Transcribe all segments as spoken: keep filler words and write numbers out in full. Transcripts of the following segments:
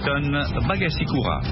Washington, Bagassi-Koura.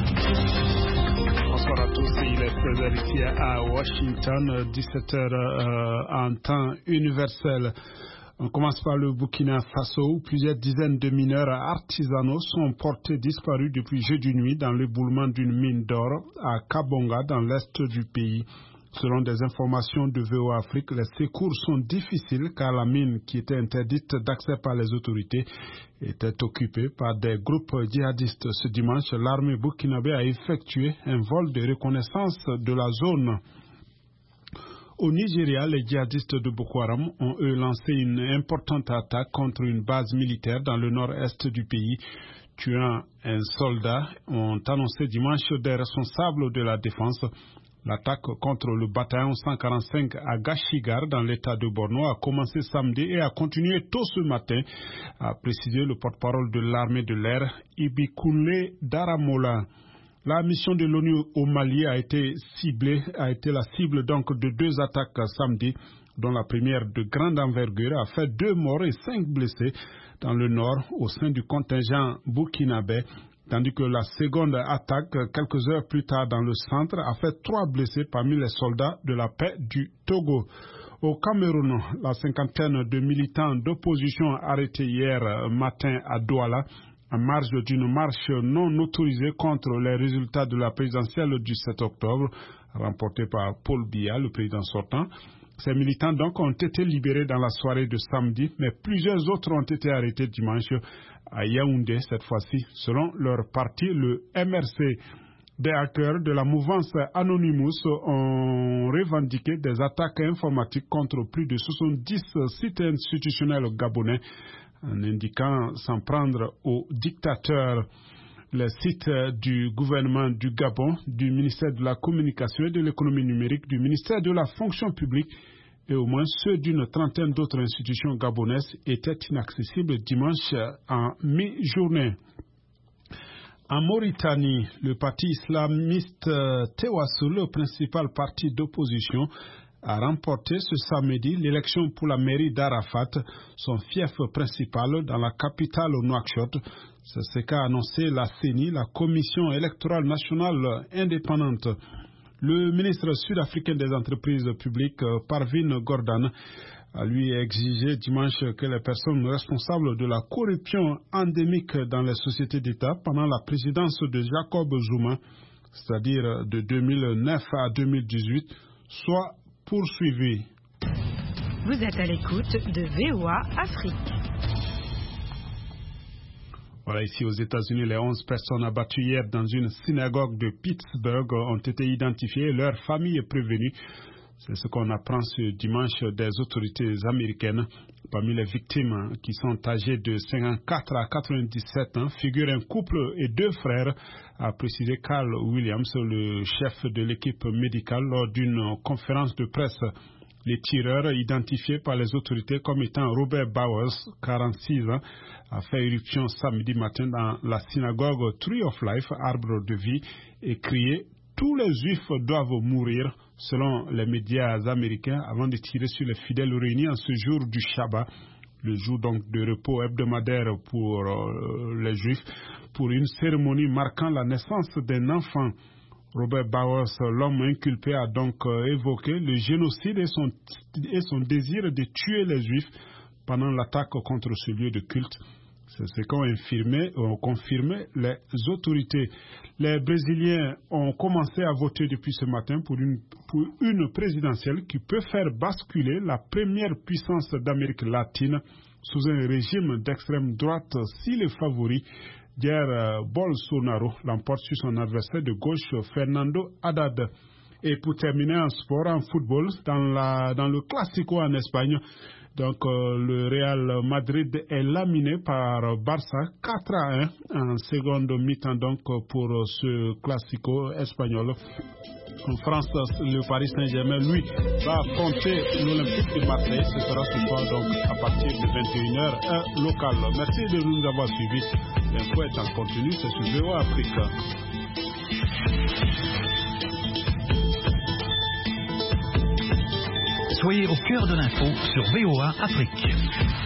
Bonsoir à tous, il est seize heures ici à Washington, dix-sept heures euh, en temps universel. On commence par le Burkina Faso où plusieurs dizaines de mineurs artisanaux sont portés disparus depuis jeudi nuit dans l'éboulement d'une mine d'or à Kabonga dans l'est du pays. Selon des informations de V O A Afrique, les secours sont difficiles car la mine qui était interdite d'accès par les autorités était occupée par des groupes djihadistes. Ce dimanche, l'armée burkinabé a effectué un vol de reconnaissance de la zone. Au Nigeria, les djihadistes de Boko Haram ont eux lancé une importante attaque contre une base militaire dans le nord-est du pays, tuant un soldat, ont annoncé dimanche des responsables de la défense. L'attaque contre le bataillon cent quarante-cinq à Gashigar dans l'état de Borno a commencé samedi et a continué tôt ce matin, a précisé le porte-parole de l'armée de l'air, Ibikunle Daramola. La mission de l'ONU au Mali a été ciblée, a été la cible donc de deux attaques samedi, dont la première de grande envergure a fait deux morts et cinq blessés dans le nord au sein du contingent burkinabé, tandis que la seconde attaque, quelques heures plus tard dans le centre, a fait trois blessés parmi les soldats de la paix du Togo. Au Cameroun, la cinquantaine de militants d'opposition arrêtés hier matin à Douala, en marge d'une marche non autorisée contre les résultats de la présidentielle du sept octobre, remportée par Paul Biya, le président sortant. Ces militants donc ont été libérés dans la soirée de samedi, mais plusieurs autres ont été arrêtés dimanche à Yaoundé, cette fois-ci, selon leur parti, le M R C. Des acteurs de la mouvance Anonymous ont revendiqué des attaques informatiques contre plus de soixante-dix sites institutionnels gabonais, en indiquant s'en prendre aux dictateurs. Les sites du gouvernement du Gabon, du ministère de la Communication et de l'économie numérique, du ministère de la Fonction publique et au moins ceux d'une trentaine d'autres institutions gabonaises étaient inaccessibles dimanche en mi-journée. En Mauritanie, le parti islamiste Tewassoul, le principal parti d'opposition, a remporté ce samedi l'élection pour la mairie d'Arafat, son fief principal dans la capitale Nouakchott. C'est ce qu'a annoncé la C E N I, la Commission électorale nationale indépendante. Le ministre sud-africain des entreprises publiques, Parvin Gordhan, a lui exigé dimanche que les personnes responsables de la corruption endémique dans les sociétés d'État pendant la présidence de Jacob Zuma, c'est-à-dire de deux mille neuf à deux mille dix-huit, soient poursuivis. Vous êtes à l'écoute de V O A Afrique. Voilà, ici aux États-Unis, les onze personnes abattues hier dans une synagogue de Pittsburgh ont été identifiées et leurs familles prévenues. C'est ce qu'on apprend ce dimanche des autorités américaines. Parmi les victimes, qui sont âgées de cinquante-quatre à quatre-vingt-dix-sept ans, figure un couple et deux frères, a précisé Carl Williams, le chef de l'équipe médicale, lors d'une conférence de presse. Les tireurs, identifiés par les autorités comme étant Robert Bowers, quarante-six ans, a fait éruption samedi matin dans la synagogue Tree of Life, arbre de vie, et crié « Tous les juifs doivent mourir », selon les médias américains, avant de tirer sur les fidèles réunis en ce jour du Shabbat, le jour donc de repos hebdomadaire pour euh, les juifs, pour une cérémonie marquant la naissance d'un enfant. Robert Bowers, l'homme inculpé, a donc euh, évoqué le génocide et son, et son désir de tuer les juifs pendant l'attaque contre ce lieu de culte. C'est ce qu'ont infirmé, ont confirmé les autorités. Les Brésiliens ont commencé à voter depuis ce matin pour une, pour une présidentielle qui peut faire basculer la première puissance d'Amérique latine sous un régime d'extrême droite si le favori Jair Bolsonaro l'emporte sur son adversaire de gauche Fernando Haddad. Et pour terminer en sport, en football, dans, la, dans le Classico en Espagne, donc euh, le Real Madrid est laminé par Barça quatre à un en seconde mi-temps donc pour ce Classico espagnol. En France, le Paris Saint-Germain, lui, va affronter l'Olympique de Marseille. Ce sera ce soir donc à partir de vingt et une heures heure locale. Merci de nous avoir suivis. L'info est en continu, c'est sur V O A Afrique. Soyez au cœur de l'info sur V O A Afrique.